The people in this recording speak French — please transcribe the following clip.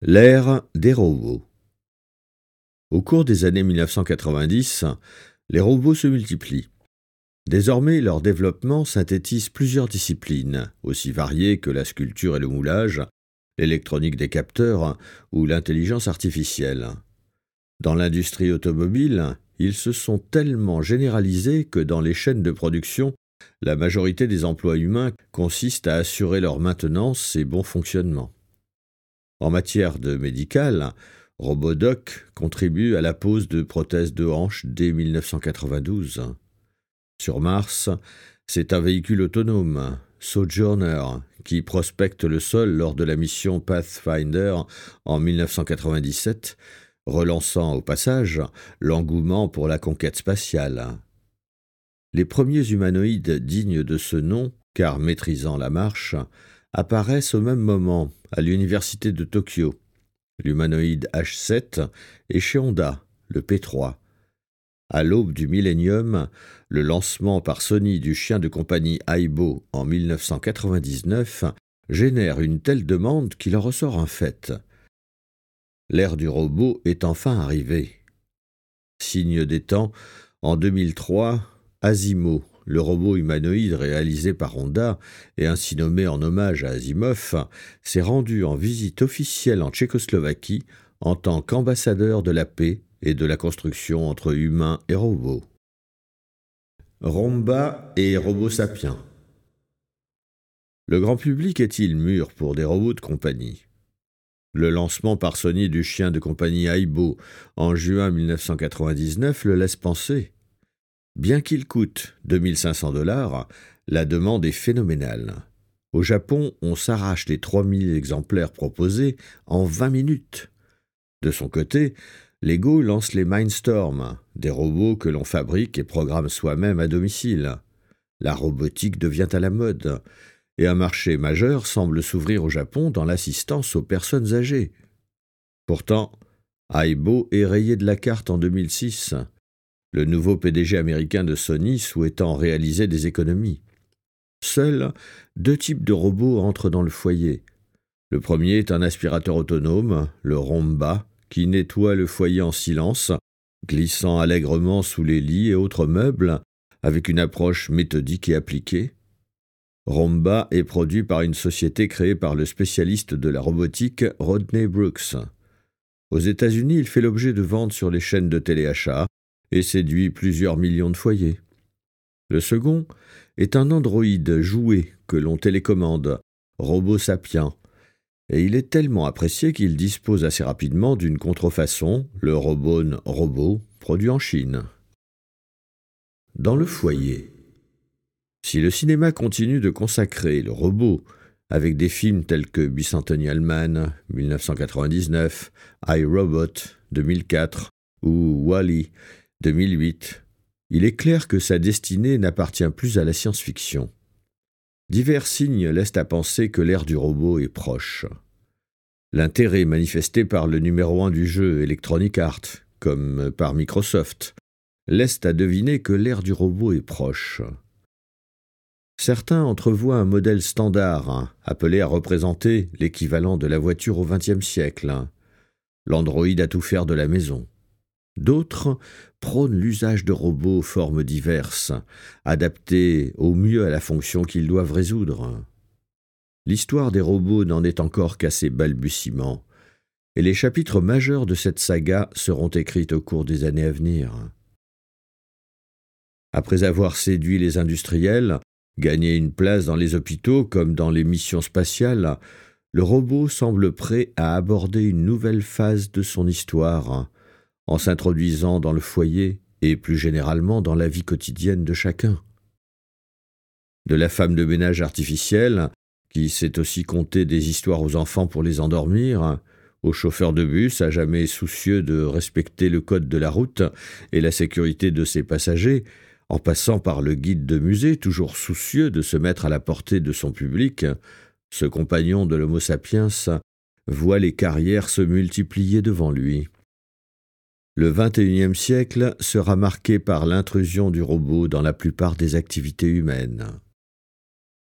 L'ère des robots. Au cours des années 1990, les robots se multiplient. Désormais, leur développement synthétise plusieurs disciplines, aussi variées que la sculpture et le moulage, l'électronique des capteurs ou l'intelligence artificielle. Dans l'industrie automobile, ils se sont tellement généralisés que dans les chaînes de production, la majorité des emplois humains consistent à assurer leur maintenance et bon fonctionnement. En matière de médical, Robodoc contribue à la pose de prothèses de hanche dès 1992. Sur Mars, c'est un véhicule autonome, Sojourner, qui prospecte le sol lors de la mission Pathfinder en 1997, relançant au passage l'engouement pour la conquête spatiale. Les premiers humanoïdes dignes de ce nom, car maîtrisant la marche, apparaissent au même moment à l'université de Tokyo, l'humanoïde H7, et chez Honda, le P3. À l'aube du millénium, le lancement par Sony du chien de compagnie Aibo en 1999 génère une telle demande qu'il en ressort un fait. L'ère du robot est enfin arrivée. Signe des temps, en 2003, Asimo, le robot humanoïde réalisé par Honda et ainsi nommé en hommage à Asimov, s'est rendu en visite officielle en Tchécoslovaquie en tant qu'ambassadeur de la paix et de la construction entre humains et robots. Romba et Robo Sapiens. Le grand public est-il mûr pour des robots de compagnie ? Le lancement par Sony du chien de compagnie Aibo en juin 1999 le laisse penser. Bien qu'il coûte 2 500 $, la demande est phénoménale. Au Japon, on s'arrache les 3000 exemplaires proposés en 20 minutes. De son côté, Lego lance les Mindstorm, des robots que l'on fabrique et programme soi-même à domicile. La robotique devient à la mode, et un marché majeur semble s'ouvrir au Japon dans l'assistance aux personnes âgées. Pourtant, Aibo est rayé de la carte en 2006. Le nouveau PDG américain de Sony souhaitant réaliser des économies. Seuls 2 types de robots entrent dans le foyer. Le premier est un aspirateur autonome, le Romba, qui nettoie le foyer en silence, glissant allègrement sous les lits et autres meubles, avec une approche méthodique et appliquée. Romba est produit par une société créée par le spécialiste de la robotique Rodney Brooks. Aux États-Unis, il fait l'objet de ventes sur les chaînes de téléachat et séduit plusieurs millions de foyers. Le second est un androïde jouet que l'on télécommande, Robo Sapien, et il est tellement apprécié qu'il dispose assez rapidement d'une contrefaçon, le Robone Robot, produit en Chine. Dans le foyer. Si le cinéma continue de consacrer le robot avec des films tels que Bicentennial Man, 1999, iRobot, 2004, ou Wall-E, 2008, il est clair que sa destinée n'appartient plus à la science-fiction. Divers signes laissent à penser que l'ère du robot est proche. L'intérêt manifesté par le numéro 1 du jeu Electronic Arts, comme par Microsoft, laisse à deviner que l'ère du robot est proche. Certains entrevoient un modèle standard, appelé à représenter l'équivalent de la voiture au XXe siècle, l'androïde à tout faire de la maison. D'autres prônent l'usage de robots aux formes diverses, adaptés au mieux à la fonction qu'ils doivent résoudre. L'histoire des robots n'en est encore qu'à ses balbutiements, et les chapitres majeurs de cette saga seront écrits au cours des années à venir. Après avoir séduit les industriels, gagné une place dans les hôpitaux comme dans les missions spatiales, le robot semble prêt à aborder une nouvelle phase de son histoire, en s'introduisant dans le foyer et plus généralement dans la vie quotidienne de chacun. De la femme de ménage artificielle, qui sait aussi conter des histoires aux enfants pour les endormir, au chauffeur de bus à jamais soucieux de respecter le code de la route et la sécurité de ses passagers, en passant par le guide de musée toujours soucieux de se mettre à la portée de son public, ce compagnon de l'Homo sapiens voit les carrières se multiplier devant lui. Le XXIe siècle sera marqué par l'intrusion du robot dans la plupart des activités humaines.